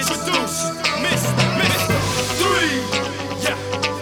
Introduce Miss 3. Yeah.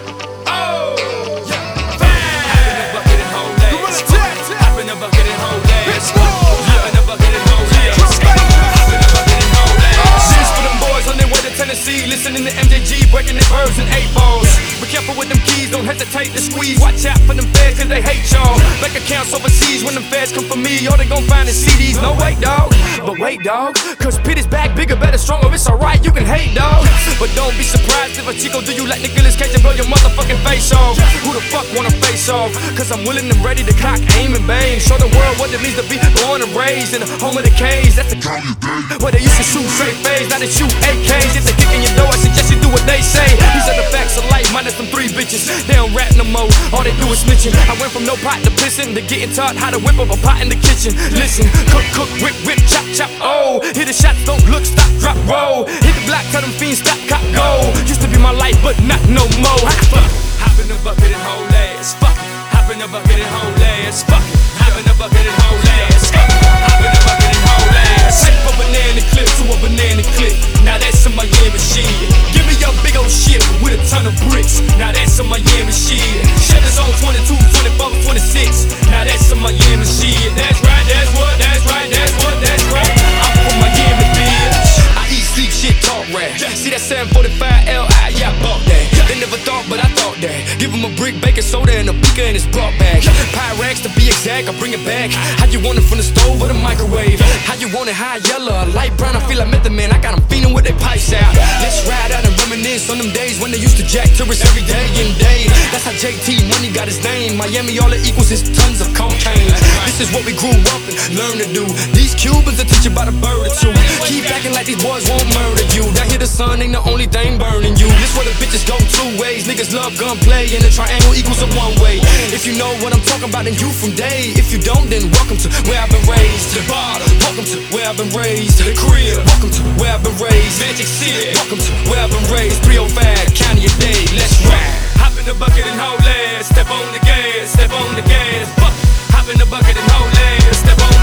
Oh. Yeah. Hop in the bucket and hold that. Hop in the bucket and hold that. Hop in the bucket and hold that. Hop in the bucket and hold that. This for them boys on their way to Tennessee, listening to MJG, breaking their birds and 8 balls. Be careful with them keys, don't hesitate to squeeze. Watch out for them feds, cause they hate y'all. Bank accounts overseas, when them feds come for me, all they gon' find is CDs. No wait, dawg, but wait, dawg, cause Pit is back, bigger, better, stronger. It's alright, you can hate, dawg, but don't be surprised if a Chico do you like Nicolas Cage and blow your motherfucking face off. Who the fuck wanna face off? Cause I'm willing and ready to cock, aim, and bang. Show the world what it means to be born and raised in the home of the K's. That's the where they used to shoot straight phase, now they shoot AKs. If they kick in your door, I suggest you do what they say. These are the facts of life, minus them 3 bitches. They don't rap no more, all they do is snitching. I went from no pot to pissing to getting taught how to whip up a pot in the kitchen. Listen, cook, cook, whip, whip, chop, chop, oh. Hit the shots, don't look, stop, drop, roll. Hit the block, tell them fiends, stop, cop, go. Used to be my life, but not no more. Hop in the bucket and hold ass, fuck it. Hop in the bucket and hold ass, fuck it. Hop in the bucket and hold ass, fuck it. Hop in the bucket and hold ass. Sip a banana clip to a banana clip. Now that's some Miami shit. Give me your big old shit with a ton of bricks. Now that's some Miami shit. Cheddars on 22, 24, 26. Now that's some Miami shit. That's right, that's what, that's right, that's what, that's right. I'm from Miami, bitch. I eat, sleep, shit, talk rap. See that 745 Li, yeah, I bought that. They never thought, but I thought that. Give him a brick, baking soda, and a beaker in his brought bag. Pyrex to be exact, I bring it back. How you want it from the stove or the microwave? How you want it high yellow, or light brown? I feel like Method Man, I got them feeling with their pipes out. Let's ride out and reminisce on them days when they used to jack tourists every day and day. That's how JT Money got his name. Miami, all it equals is tons of cocaine. This is what we grew up and learned to do. These Cubans will teach you about a bird or two. Keep acting like these boys won't murder you. Down here the sun ain't the only thing burning you. This where the bitches go 2 ways. Niggas love gunplay and the triangle equals a 1 way. If you know what I'm talking about, then you from day. If you don't, then welcome to where I've been raised. The bottom, welcome to where I've been raised. The crib, welcome to where I've been raised. Magic City, welcome to where I've been raised. 305, county a day, let's ride. Hop in the bucket and hold ass. Step on the gas, step on the gas. Fuck, hop in the bucket and hold ass. Step on